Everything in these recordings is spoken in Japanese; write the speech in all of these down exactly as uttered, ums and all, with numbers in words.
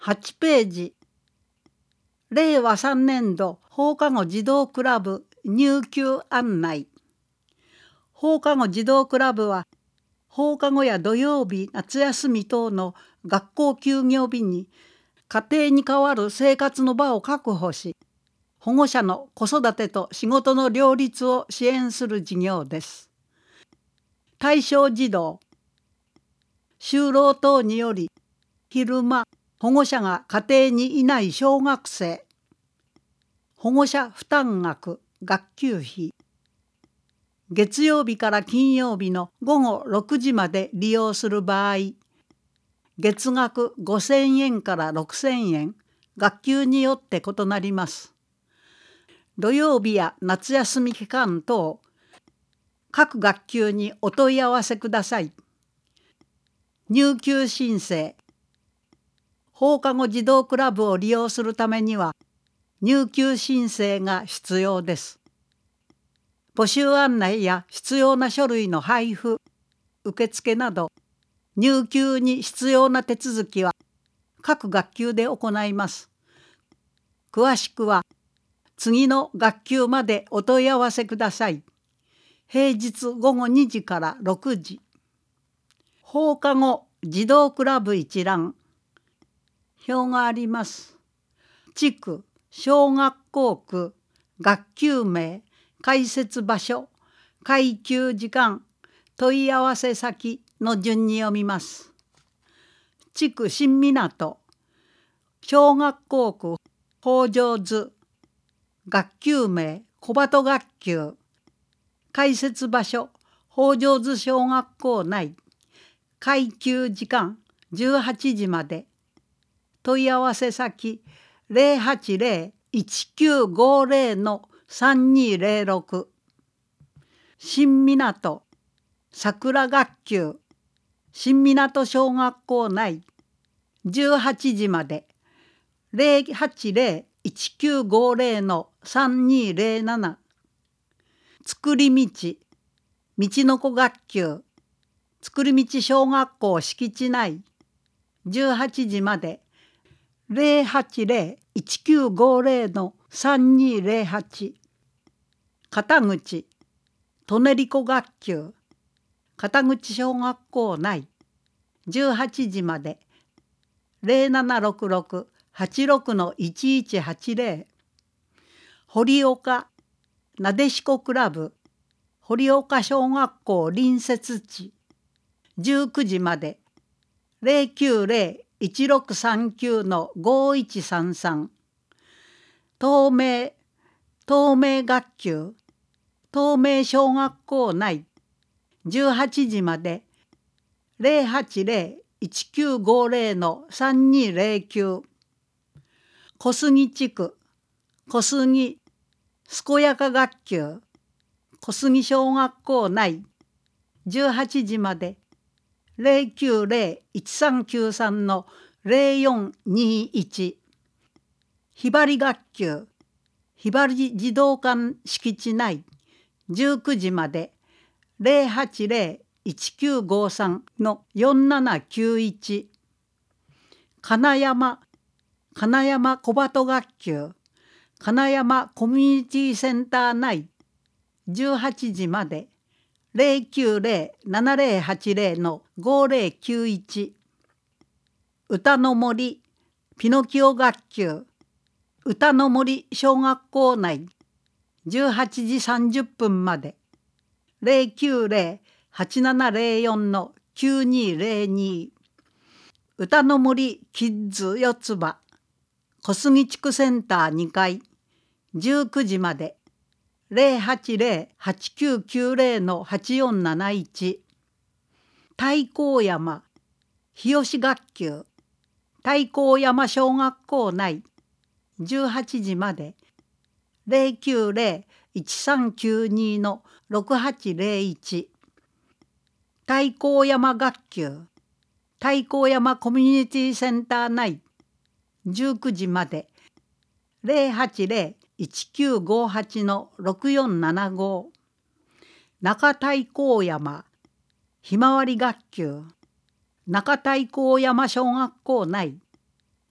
はちページ、れいわさんねんど放課後児童クラブ入級案内。放課後児童クラブは、放課後や土曜日、夏休み等の学校休業日に家庭に代わる生活の場を確保し、保護者の子育てと仕事の両立を支援する事業です。対象児童、就労等により昼間保護者が家庭にいない小学生、保護者負担額学級費、月曜日から金曜日の午後ろくじまで利用する場合、月額ごせんえんからろくせんえん、学級によって異なります。土曜日や夏休み期間等、各学級にお問い合わせください。入級申請。放課後児童クラブを利用するためには、入級申請が必要です。募集案内や必要な書類の配布、受付など、入級に必要な手続きは各学級で行います。詳しくは、次の学級までお問い合わせください。平日ごごにじからろくじ。放課後児童クラブ一覧。表があります。地区、小学校区、学級名、開設場所、開級時間、問い合わせ先の順に読みます。地区新港、小学校区北条図、学級名小鳩学級、開設場所北条図小学校内、開級時間じゅうはちじまで、問い合わせ先 ゼロはちゼロ いちきゅうごゼロ のさんにゼロろく、新港桜学級新港小学校内じゅうはちじまで ゼロはちゼロ いちきゅうごゼロ のさんにゼロなな、作り道道の子学級作り道小学校敷地内じゅうはちじまで ゼロはちゼロ いちきゅうごゼロ のさんにゼロはち、片口舎人子学級片口小学校内じゅうはちじまで ゼロななろくろく はちろく のいちいちはちゼロ、堀岡なでしこクラブ堀岡小学校隣接地じゅうくじまで ゼロきゅうゼロ いちろくさんきゅう のごいちさんさん、東名東名学級東名小学校内じゅうはちじまで ゼロはちゼロ いちきゅうごゼロ のさんにゼロきゅう、小杉地区小杉健やか学級小杉小学校内じゅうはちじまで ゼロきゅうゼロ いちさんきゅうさん のゼロよんにいち、ひばり学級ひばり児童館敷地内じゅうくじまで ゼロはちゼロ いちきゅうごさん のよんななきゅういち、金山金山小鳩学級金山コミュニティセンター内じゅうはちじまで ゼロきゅうゼロ ななゼロはちゼロ のごゼロきゅういち、歌の森ピノキオ学級歌の森小学校内じゅうはちじさんじゅっぷんまで ゼロきゅうゼロ はちななゼロよん のきゅうにゼロに、歌の森キッズ四つ葉小杉地区センターにかいじゅうくじまで ゼロはちゼロ はちきゅうきゅうゼロ のはちよんなないち、太閤山日吉学級太閤山小学校内じゅうはちじまで ゼロきゅうゼロ いちさんきゅうに のろくはちゼロいち、太閤山学級太閤山コミュニティセンター内じゅうくじまで ゼロはちゼロ いちきゅうごはち のろくよんななご、中太閤山ひまわり学級中太閤山小学校内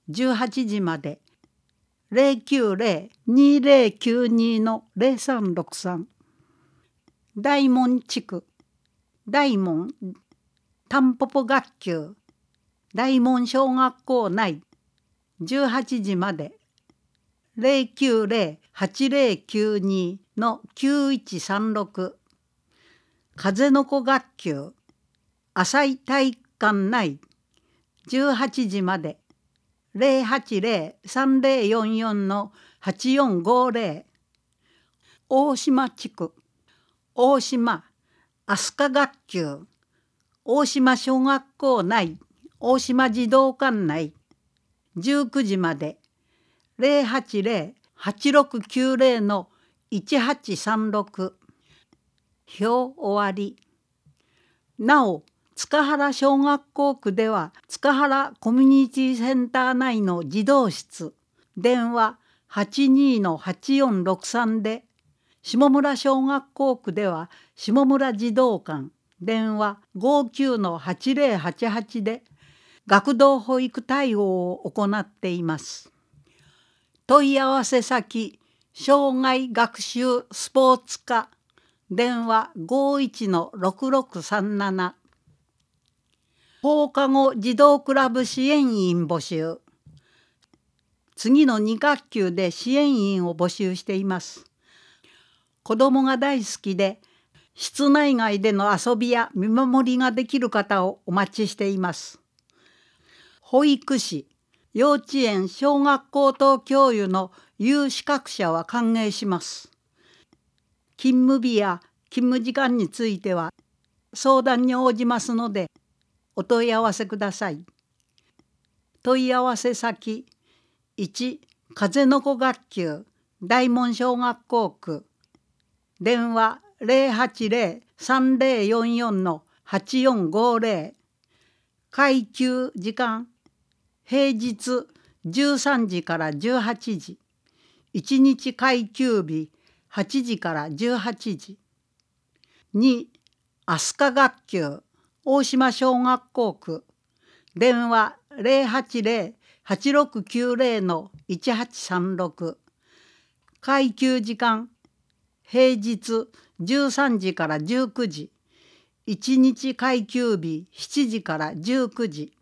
じゅうはちじまで ゼロきゅうゼロ にゼロきゅうに のゼロさんろくさん。大門地区大門タンポポ学級大門小学校内じゅうはちじまで ゼロきゅうゼロ はちゼロきゅうに のきゅういちさんろく。風の子学級浅井体育館内じゅうはちじまで ゼロはちゼロ さんゼロよんよん のはちよんごゼロ。大島地区大島飛鳥学級大島小学校内大島児童館内じゅうくじまで ゼロはちゼロ はちろくきゅうゼロ のいちはちさんろく。表終わり。なお塚原小学校区では塚原コミュニティセンター内の児童室電話 はちにー はちよんろくさん で、下村小学校区では下村児童館電話 ごきゅうのはちゼロはちはち で学童保育対応を行っています。問い合わせ先障害学習スポーツ課電話 ごいちのろくろくさんなな。放課後児童クラブ支援員募集。次のに学級で支援員を募集しています。子どもが大好きで室内外での遊びや見守りができる方をお待ちしています。保育士、幼稚園、小学校等教諭の有資格者は歓迎します。勤務日や勤務時間については相談に応じますのでお問い合わせください。問い合わせ先いち風の子学級大門小学校区電話 ゼロはちゼロ さんゼロよんよん のはちよんごゼロ。開給時間平日じゅうさんじからじゅうはちじ、いちにち開給日はちじからじゅうはちじ。に飛鳥学級大島小学校区電話 ゼロはちゼロ はちろくきゅうゼロ のいちはちさんろく。開給時間平日じゅうさんじからじゅうくじ、いちにち開給日しちじからじゅうくじ。